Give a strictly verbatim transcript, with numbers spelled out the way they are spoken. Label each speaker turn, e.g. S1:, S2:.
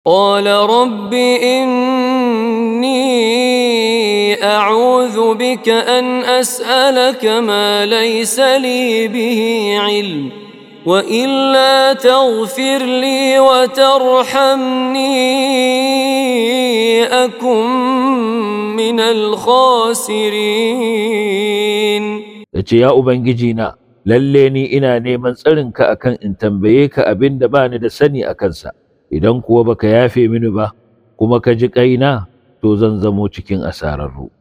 S1: قال رب إني أعوذ بك أن أسألك ما ليس لي به علم وإلا تغفر لي وترحمني أكن من الخاسرين.
S2: yace ya ubangiji na lalle ni ina neman tsarinka akan in tambaye ka abin da bani da sani a kansa, idan kuwa baka yafe mini ba kuma ka ji kaina to zan zamo cikin asararru.